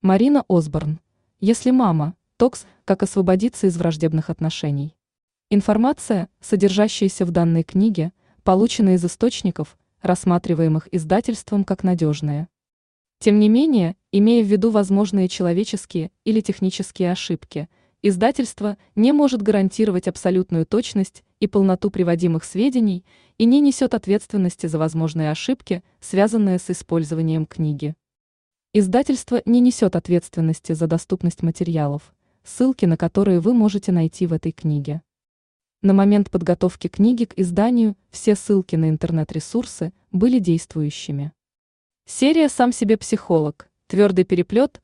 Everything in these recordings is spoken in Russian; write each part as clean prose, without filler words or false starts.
Марина Осборн. Если мама, токс, как освободиться из враждебных отношений. Информация, содержащаяся в данной книге, получена из источников, рассматриваемых издательством как надежные. Тем не менее, имея в виду возможные человеческие или технические ошибки, издательство не может гарантировать абсолютную точность и полноту приводимых сведений и не несет ответственности за возможные ошибки, связанные с использованием книги. Издательство не несет ответственности за доступность материалов, ссылки на которые вы можете найти в этой книге. На момент подготовки книги к изданию все ссылки на интернет-ресурсы были действующими. Серия «Сам себе психолог», твердый переплет,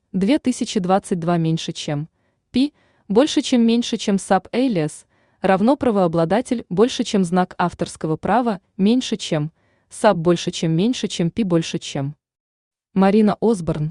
2022 меньше чем, Пи, больше чем меньше чем саб alias, равно правообладатель больше чем знак авторского права, меньше чем, саб больше чем меньше чем Пи больше чем. Марина Осборн,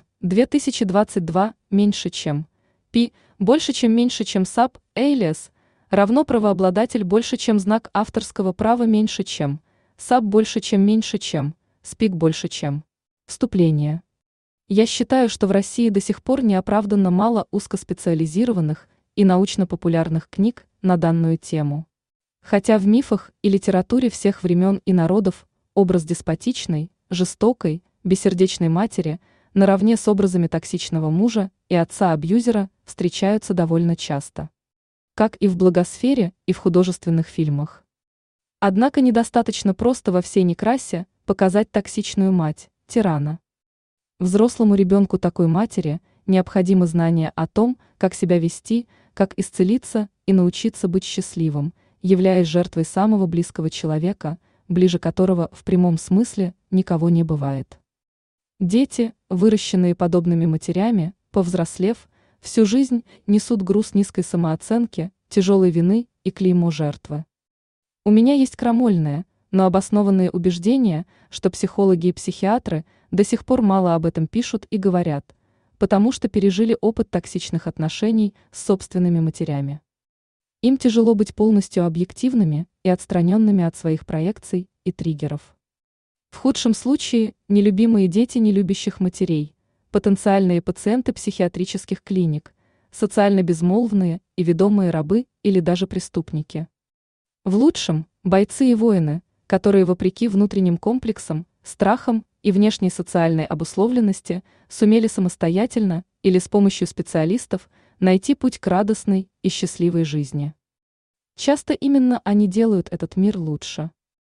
2022 меньше чем, Пи, больше чем меньше чем саб alias, равно правообладатель больше чем знак авторского права меньше чем, саб больше чем меньше чем, спик больше чем. Вступление. Я считаю, что в России до сих пор неоправданно мало узкоспециализированных и научно-популярных книг на данную тему. Хотя в мифах и литературе всех времен и народов образ деспотичной, жестокой, бессердечной матери наравне с образами токсичного мужа и отца-абьюзера встречаются довольно часто. Как и в благосфере и в художественных фильмах. Однако недостаточно просто во всей некрасе показать токсичную мать, тирана. Взрослому ребенку такой матери необходимо знание о том, как себя вести, как исцелиться и научиться быть счастливым, являясь жертвой самого близкого человека, ближе которого в прямом смысле никого не бывает. Дети, выращенные подобными матерями, повзрослев, всю жизнь несут груз низкой самооценки, тяжелой вины и клеймо жертвы. У меня есть крамольное, но обоснованные убеждения, что психологи и психиатры до сих пор мало об этом пишут и говорят, потому что пережили опыт токсичных отношений с собственными матерями. Им тяжело быть полностью объективными и отстраненными от своих проекций и триггеров. В худшем случае – нелюбимые дети нелюбящих матерей, потенциальные пациенты психиатрических клиник, социально безмолвные и ведомые рабы или даже преступники. В лучшем – бойцы и воины, которые вопреки внутренним комплексам, страхам и внешней социальной обусловленности сумели самостоятельно или с помощью специалистов найти путь к радостной и счастливой жизни. Часто именно они делают этот мир лучше.